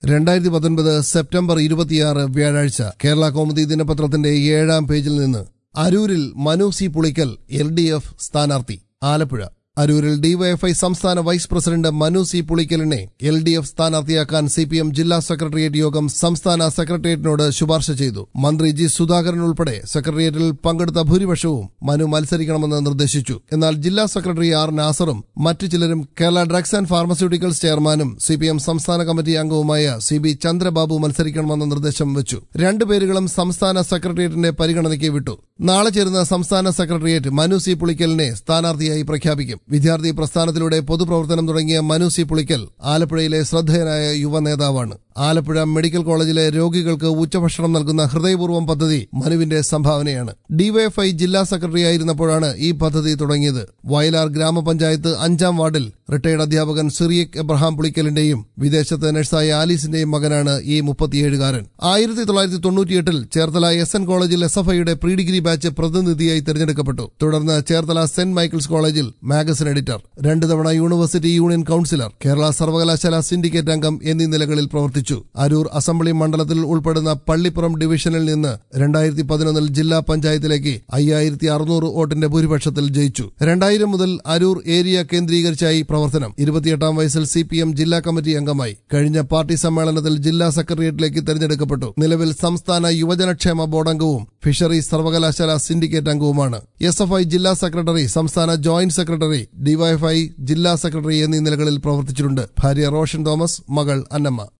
2019 September 26 വ്യാഴാഴ്ച കേരള കൗമുദി ദിനപത്രത്തിന്റെ 7-ാം പേജിൽ നിന്ന് അരൂരിൽ മനു സി പുളിക്കൽ LDF സ്ഥാനാർത്ഥി. ആലപ്പുഴ അരൂരിൽ ഡിവൈഎഫ്ഐ സംസ്ഥാന വൈസ് പ്രസിഡന്റ് മനു സി പുളിക്കലിനെ LDF സ്ഥാനാർത്ഥിയാക്കാൻ CPM ജില്ലാ സെക്രട്ടേറിയറ്റ് യോഗം സംസ്ഥാന സെക്രട്ടേറിയറ്റിനോട് ശുപാർശ ചെയ്തു. മന്ത്രി ജി സുധാകരൻ ഉൾപ്പെടെ സെക്രട്ടേറിയറ്റിൽ പങ്കെടുത്ത ഭൂരിപക്ഷവും മനു മത്സരിക്കണമെന്ന് നിർദ്ദേശിച്ചു. എന്നാൽ ജില്ലാ സെക്രട്ടറി ആർ നാസറും മറ്റു ചിലരും കേരള ഡ്രഗ്സ് ആൻഡ് ഫാർമസ്യൂട്ടിക്കൽസ് ചെയർമാനും CPM സംസ്ഥാന കമ്മിറ്റി അംഗവുമായ CB ചന്ദ്രബാബു മത്സരിക്കണമെന്ന നിർദ്ദേശം വെച്ചു. രണ്ടു പേരുകളും സംസ്ഥാന സെക്രട്ടേറിയറ്റിന്റെ പരിഗണനയ്ക്ക് വിട്ടു. നാളെ ചേരുന്ന സംസ്ഥാന സെക്രട്ടേറിയറ്റ് മനു സി പുളിക്കലിനെ സ്ഥാനാർത്ഥിയായി പ്രഖ്യാപിക്കും. വിദ്യാർത്ഥി പ്രസ്ഥാനത്തിലൂടെ പൊതുപ്രവർത്തനം തുടങ്ങിയ മനു സി പുളിക്കൽ ആലപ്പുഴയിലെ ശ്രദ്ധേയനായ യുവ നേതാവാണ്. ആലപ്പുഴ മെഡിക്കൽ കോളേജിലെ രോഗികൾക്ക് ഉച്ചഭക്ഷണം നൽകുന്ന ഹൃദയപൂർവ്വം പദ്ധതി മനുവിന്റെ സംഭാവനയാണ്. ഡിവൈഎഫ്ഐ ജില്ലാ സെക്രട്ടറി ആയിരുന്നപ്പോഴാണ് ഈ പദ്ധതി തുടങ്ങിയത്. വയലാർ ഗ്രാമപഞ്ചായത്ത് 5-ാം വാർഡിൽ റിട്ടയർഡ് അധ്യാപകൻ സിറിയക് എബ്രഹാം പുളിക്കലിന്റെയും വിദേശത്ത് നഴ്സായ ആലീസിന്റെയും മകനാണ് ഈ 37-കാരൻ. 1998 ചേർത്തല SN കോളേജിൽ SFIയുടെ പ്രീ ഡിഗ്രി ബാച്ച് പ്രതിനിധിയായി തെരഞ്ഞെടുക്കപ്പെട്ടു. തുടർന്ന് ചേർത്തല സെന്റ് മൈക്കിൾസ് കോളേജിൽ മാഗസിൻ എഡിറ്റർ, 2 തവണ യൂണിവേഴ്സിറ്റി യൂണിയൻ കൌൺസിലർ, കേരള സർവകലാശാല സിൻഡിക്കേറ്റ് അംഗം എന്നീ നിലകളിൽ പ്രവർത്തിച്ചു. അരൂർ അസംബ്ലി മണ്ഡലത്തിൽ ഉൾപ്പെടുന്ന പള്ളിപ്പുറം ഡിവിഷനിൽ നിന്ന് 2011 ജില്ലാ പഞ്ചായത്തിലേക്ക് 5600 വോട്ടിന്റെ ഭൂരിപക്ഷത്തിൽ ജയിച്ചു. 2000 മുതൽ അരൂർ ഏരിയ കേന്ദ്രീകരിച്ചായി പ്രവർത്തനം. 28-ാം വയസ്സിൽ CPM ജില്ലാ കമ്മിറ്റി അംഗമായി. കഴിഞ്ഞ പാർട്ടി സമ്മേളനത്തിൽ ജില്ലാ സെക്രട്ടേറിയറ്റിലേക്ക് തെരഞ്ഞെടുക്കപ്പെട്ടു. നിലവിൽ സംസ്ഥാന യുവജനക്ഷേമ ബോർഡ് അംഗവും ഫിഷറീസ് സർവകലാശാല സിൻഡിക്കേറ്റ് അംഗവുമാണ്. SFI ജില്ലാ സെക്രട്ടറി, സംസ്ഥാന ജോയിന്റ് സെക്രട്ടറി, ഡിവൈഎഫ്ഐ ജില്ലാ സെക്രട്ടറി എന്നീ നിലകളിൽ പ്രവർത്തിച്ചിട്ടുണ്ട്. ഭാര്യ റോഷൻ തോമസ്, മകൾ അന്നമ്മ.